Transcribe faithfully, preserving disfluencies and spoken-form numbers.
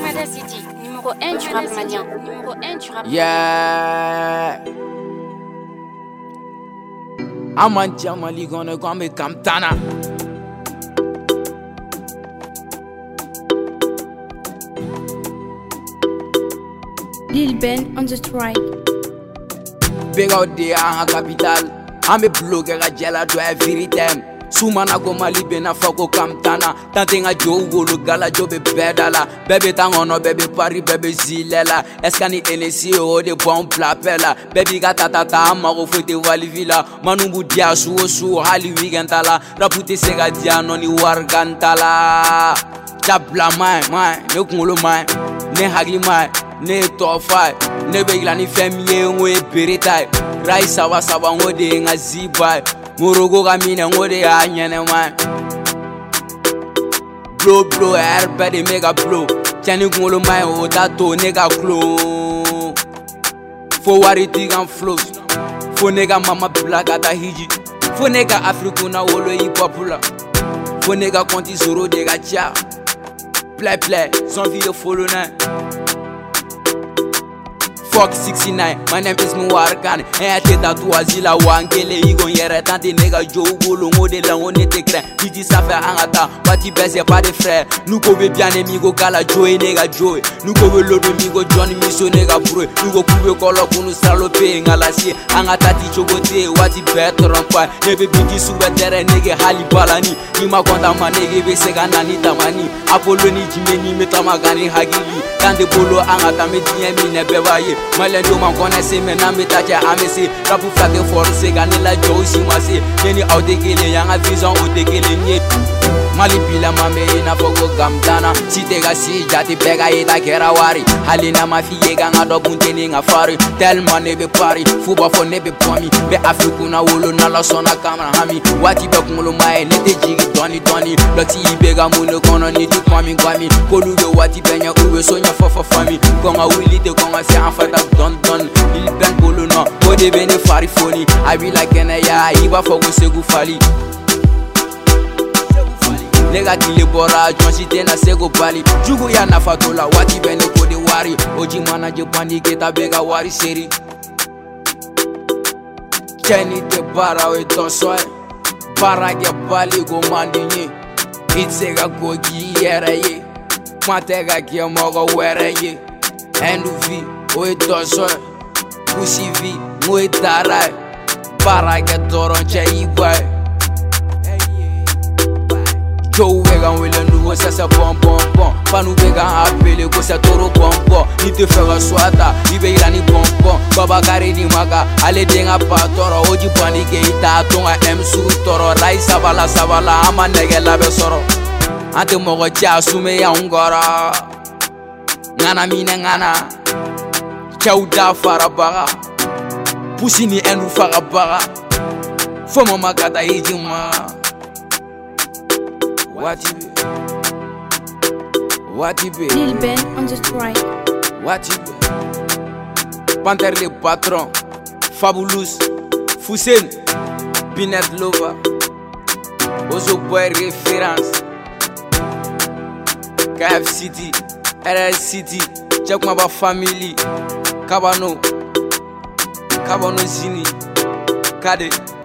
Canada City, numéro un du rap malien. Numéro un du rap. Yeah. Aman Jamali gonna go me Kamtana. Lil Ben on the strike. Big out there en capital. I'm a blogger a jela do a viritem. Sumana go mali bena fako Kamtana. Tantinga jo wolo gala jo be bedala. Bebe tangono bebe pari bebe zilela. Eskani enesi o de bon plapela. Bebe gata tata amago fote wali villa. Manumbu dia suo suo hali wigantala. Rapute sega dia noni wargantala. Tabla mai mai ne kungolo mai ne hagli mai ne tofai ne begla ni femie ngwe beritai. Rai sawa sawa ngode nga zibai. Murugo kamine ngode ya nyene man. Blow blow everybody mega blow. Chani ngolo mai o tato nega glow. For what it is and flows. For nega mama black at a hiji. For nega Africana wolo hip popular. For nega konti zoro de gacha. Play play, some video follow now. Fuck sixty-nine, my name is Muwarkan. And I take that to Azila Wangele. You gon' hear it, and the nigga Joe Golo, Model, and one take crème. Piti Safa Angata, but he best, pas de frère. Nous go be bien amigo, Gala Joe, nigga Joe. Nous go be lodo, amigo Johnny Miso, nigga Bro. Nous go coupe color, nous salope, Ngalasie. Angata Tichogote, what he better on fire. Never be super terre, nigga Hali Balani. Nima Konda Manege, Vesegana, Nita Mani. Apoloni, Jimeni, Metamagani, Hagili. Kande Bolo, Angata, Medien, Nebevaye. Malendo man connaissait maintenant métache amesi rapu flaque force gagner la joie si moi c'est neni autekele yanga vision autekele nie mali bila mame na fogo gamdana si tega si jati pega ita kera wari halina mafie ganga do bunteni nga fari tellement ne be pari fuba fo ne be pomi be afrikuna wolo na la sona kamera hami wati be kumulo mai ne te jigi doni doni loti bega muno kono ni tu kwami kwami kolu be wati benya uwe sonya fofa fami konga wilite konga se afata don don il ben bolo no ode bene fari foni I be like en ya iba fogo segu fali nega kile bora jonsi tena sego bali jugu ya nafatola wati bene kode wari oji mana je bandi keta bega wari seri keni te bara we tosoi para ge bali go mandinye itsega gogi yere ye matega ke mogo were ye enduvi o tosoi kusivi mo dara para ge toron che igwai Joe vegan wele nouveau ça c'est bon bon bon. Pas nous vegan appelé que c'est toro bon bon. Ni te faire soata, ni vegan ni bon bon. Baba kari ni maga, ale denga pa toro. Oji pani ke ita tonga M su toro. Rai savala savala ama nege labe soro. Ante mogo cha sume ya ungora. Ngana mine ngana. Chauda farabaga. Pusi ni enu farabaga. Foma magata ijima. What you be? What you be? Lil Ben on the strike. What you be? Panther le patron, Fabulous, Fusen, Binet Lover, Ozo Boy référence, K F City, R S City, check my family, Kabano, Kabano Zini, Kade.